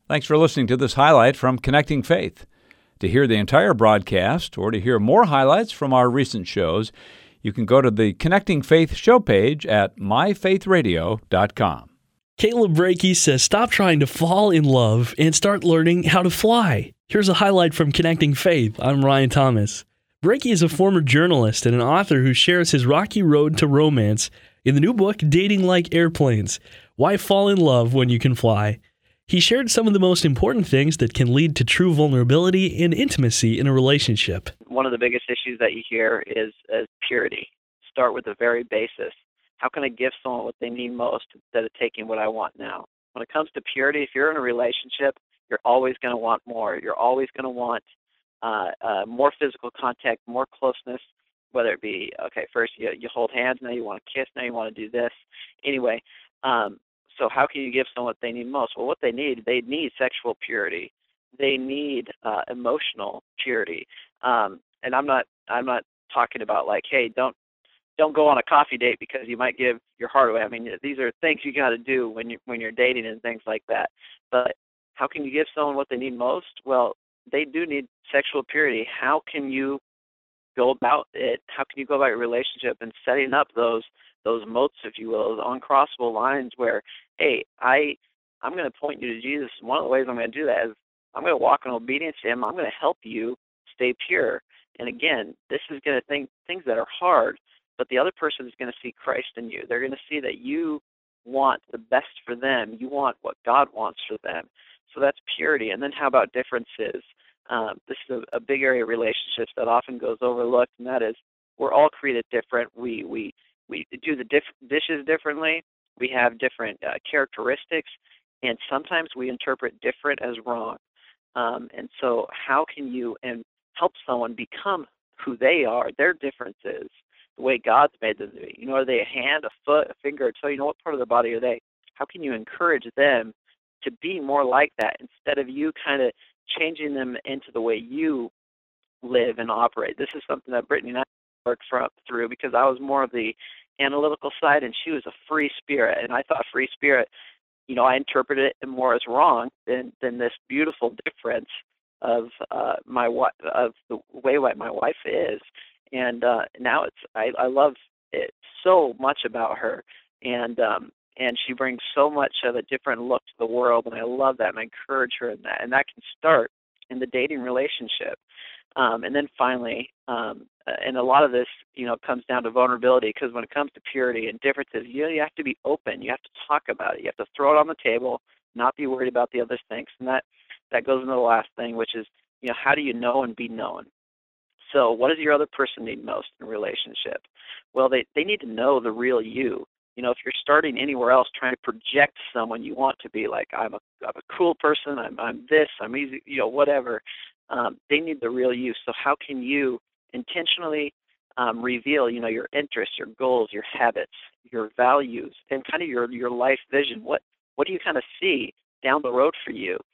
Thanks for listening to this highlight from Connecting Faith. To hear the entire broadcast or to hear more highlights from our recent shows, you can go to the Connecting Faith show page at myfaithradio.com. Caleb Brakey says, stop trying to fall in love and start learning how to fly. Here's a highlight from Connecting Faith. I'm Ryan Thomas. Brakey is a former journalist and an author who shares his rocky road to romance in the new book, Dating Like Airplanes: Why Fall in Love When You Can Fly. He shared some of the most important things that can lead to true vulnerability and intimacy in a relationship. One of the biggest issues that you hear is purity. Start with the very basis. How can I give someone what they need most instead of taking what I want now? When it comes to purity, if you're in a relationship, you're always going to want more. You're always going to want more physical contact, more closeness, whether it be, okay, first you hold hands, now you want to kiss, now you want to do this. Anyway, so how can you give someone what they need most? Well, what they need sexual purity. They need emotional purity. And I'm not talking about like, hey, don't go on a coffee date because you might give your heart away. I mean, these are things you got to do when you're dating and things like that. But how can you give someone what they need most? Well, they do need sexual purity. How can you go about it? How can you go about your relationship and setting up those moats, if you will, those uncrossable lines where, hey, I'm going to point you to Jesus. One of the ways I'm going to do that is I'm going to walk in obedience to Him. I'm going to help you stay pure. And again, this is going to things that are hard, but the other person is going to see Christ in you. They're going to see that you want the best for them. You want what God wants for them. So that's purity. And then how about differences? This is a big area of relationships that often goes overlooked, and that is we're all created different. We do the dishes differently. We have different characteristics, and sometimes we interpret different as wrong. And so how can you help someone become who they are, their differences, the way God's made them to be? You know, are they a hand, a foot, a finger, a toe? You know, what part of the body are they? How can you encourage them to be more like that instead of you kind of changing them into the way you live and operate? This is something that Brittany and I worked through because I was more of the analytical side and she was a free spirit. And I thought free spirit, you know, I interpreted it more as wrong than this beautiful difference of the way my wife is. And now I love it so much about her. And she brings so much of a different look to the world, and I love that, and I encourage her in that. And that can start in the dating relationship. And then finally, and a lot of this, you know, comes down to vulnerability, because when it comes to purity and differences, you have to be open. You have to talk about it. You have to throw it on the table, not be worried about the other things. And that goes into the last thing, which is, you know, how do you know and be known? So what does your other person need most in a relationship? Well, they need to know the real you. You know, if you're starting anywhere else trying to project someone you want to be, like I'm a cool person, I'm this, I'm easy, you know, whatever. They need the real you. So how can you intentionally reveal, you know, your interests, your goals, your habits, your values, and kind of your life vision? What do you kind of see down the road for you?